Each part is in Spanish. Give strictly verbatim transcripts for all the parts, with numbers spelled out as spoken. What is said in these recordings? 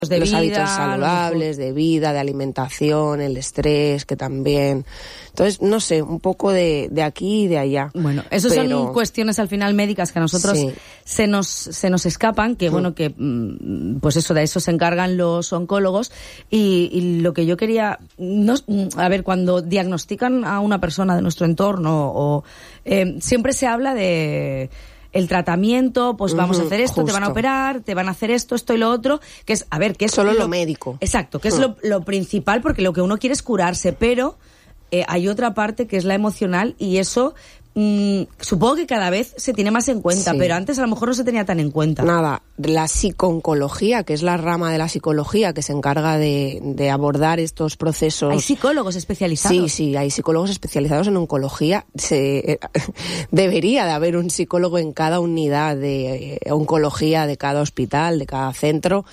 de los vida, hábitos saludables, de vida, de alimentación, el estrés, que también... Entonces, no sé, un poco de, de aquí y de allá. Bueno, eso pero... son cuestiones al final médicas que a nosotros sí. se nos se nos escapan, que mm. bueno, que pues eso, de eso se encargan los oncólogos. Y, y lo que yo quería... No, a ver, cuando diagnostican a una persona de nuestro entorno, o eh, siempre se habla de... el tratamiento, pues vamos uh-huh, a hacer esto, justo. Te van a operar, te van a hacer esto, esto y lo otro, que es, a ver, que es... Solo lo, lo médico. Exacto, que uh-huh. es lo, lo principal, porque lo que uno quiere es curarse, pero eh, hay otra parte que es la emocional, y eso mmm, supongo que cada vez se tiene más en cuenta, sí. pero antes a lo mejor no se tenía tan en cuenta. Nada, la psiconcología, que es la rama de la psicología que se encarga de, de abordar estos procesos... ¿Hay psicólogos especializados? Sí, sí, hay psicólogos especializados en oncología. Se, eh, debería de haber un psicólogo en cada unidad de eh, oncología de cada hospital, de cada centro.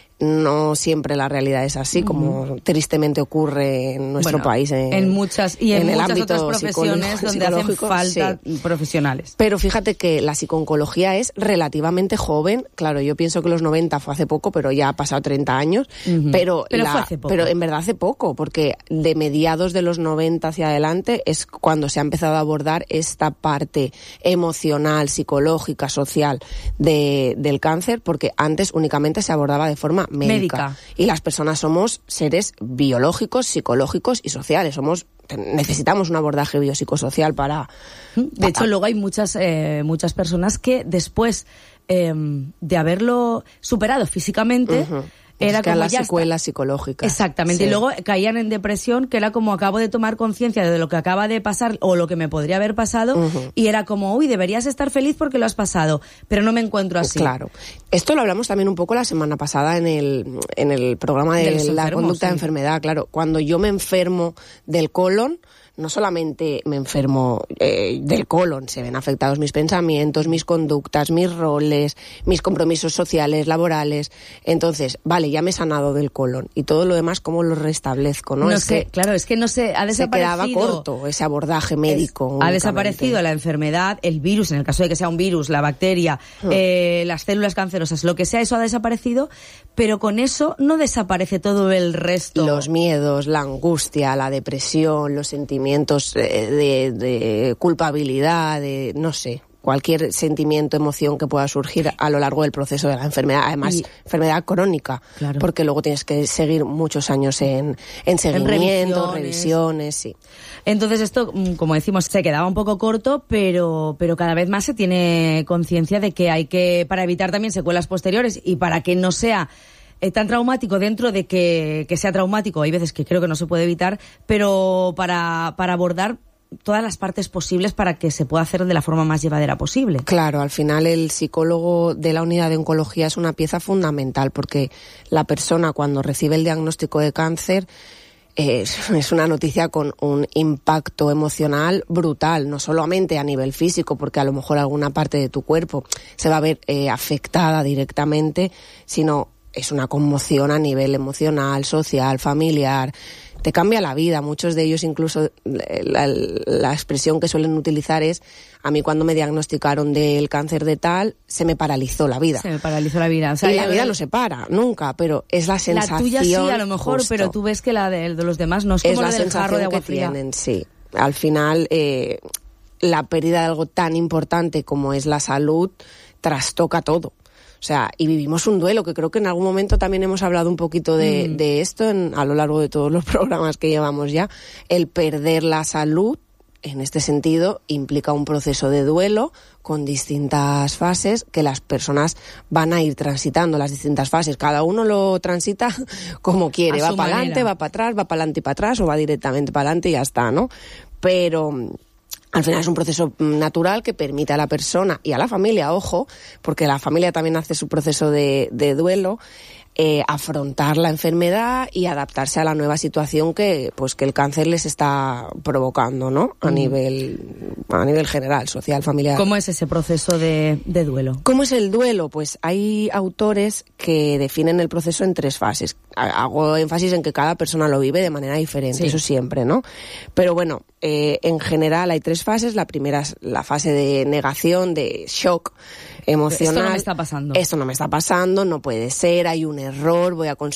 No siempre la realidad es así, como uh-huh. tristemente ocurre en nuestro bueno, país. En, en muchas y en, en muchas el otras profesiones donde hacen falta sí. profesionales. Pero fíjate que la psiconcología es relativamente joven. Claro, yo pienso que los noventa fue hace poco, pero ya ha pasado treinta años. Uh-huh. Pero, pero la, fue hace poco. Pero en verdad hace poco, porque de mediados de los noventa hacia adelante es cuando se ha empezado a abordar esta parte emocional, psicológica, social de, del cáncer, porque antes únicamente se abordaba de forma Médica. médica. Y las personas somos seres biológicos, psicológicos y sociales. Somos necesitamos un abordaje biopsicosocial para... De para... hecho, luego hay muchas eh, muchas personas que después eh, de haberlo superado físicamente... Uh-huh. Era es que como las ya secuelas está. psicológicas. Exactamente, sí. Y luego caían en depresión, que era como acabo de tomar conciencia de lo que acaba de pasar o lo que me podría haber pasado, uh-huh. y era como, uy, deberías estar feliz porque lo has pasado, pero no me encuentro así. Claro. Esto lo hablamos también un poco la semana pasada en el, en el programa de, de la enfermos, conducta sí. de enfermedad. Claro, cuando yo me enfermo del colon, no solamente me enfermo eh, del colon, se ven afectados mis pensamientos, mis conductas, mis roles, mis compromisos sociales, laborales. Entonces, vale, ya me he sanado del colon y todo lo demás, ¿cómo lo restablezco? No, no es sé, que claro, es que no sé, ha desaparecido. Se quedaba corto ese abordaje médico. Es, ha desaparecido la enfermedad, el virus, en el caso de que sea un virus, la bacteria, hmm. eh, las células cancerosas, lo que sea, eso ha desaparecido, pero con eso no desaparece todo el resto. Los miedos, la angustia, la depresión, los sentimientos de, de culpabilidad, de no sé, cualquier sentimiento, emoción que pueda surgir a lo largo del proceso de la enfermedad, además y, enfermedad crónica, claro. porque luego tienes que seguir muchos años en, en seguimiento, en revisiones. revisiones, sí. Entonces esto, como decimos, se quedaba un poco corto, pero, pero cada vez más se tiene conciencia de que hay que, para evitar también secuelas posteriores y para que no sea Eh, tan traumático dentro de que, que sea traumático, hay veces que creo que no se puede evitar, pero para, para abordar todas las partes posibles para que se pueda hacer de la forma más llevadera posible. Claro, al final el psicólogo de la unidad de oncología es una pieza fundamental, porque la persona cuando recibe el diagnóstico de cáncer Es, es una noticia con un impacto emocional brutal, no solamente a nivel físico, porque a lo mejor alguna parte de tu cuerpo se va a ver eh, afectada directamente, sino es una conmoción a nivel emocional, social, familiar. Te cambia la vida. Muchos de ellos incluso la, la expresión que suelen utilizar es: a mí cuando me diagnosticaron del cáncer de tal, se me paralizó la vida. Se me paralizó la vida. O sea, y la vida no se para, nunca, pero es la sensación. La tuya sí, a lo mejor, justo. Pero tú ves que la de, de los demás no es como es la, la del jarro de agua que fría. Tienen, sí. Al final, eh, la pérdida de algo tan importante como es la salud trastoca todo. O sea, y vivimos un duelo, que creo que en algún momento también hemos hablado un poquito de, mm. de esto en, a lo largo de todos los programas que llevamos ya. El perder la salud, en este sentido, implica un proceso de duelo con distintas fases que las personas van a ir transitando, las distintas fases. Cada uno lo transita como quiere, va para adelante, va para atrás, va para adelante y para atrás, o va directamente para adelante y ya está, ¿no? Pero al final es un proceso natural que permite a la persona y a la familia, ojo, porque la familia también hace su proceso de, de duelo, eh, afrontar la enfermedad y adaptarse a la nueva situación que, pues, que el cáncer les está provocando, ¿no? A mm. nivel, a nivel general, social, familiar. ¿Cómo es ese proceso de, de duelo? ¿Cómo es el duelo? Pues hay autores que definen el proceso en tres fases. Hago énfasis en que cada persona lo vive de manera diferente, sí. Eso siempre, ¿no? Pero bueno, eh, en general hay tres fases. La primera es la fase de negación, de shock emocional. Esto no me está pasando. Esto no me está pasando, no puede ser, hay un error, voy a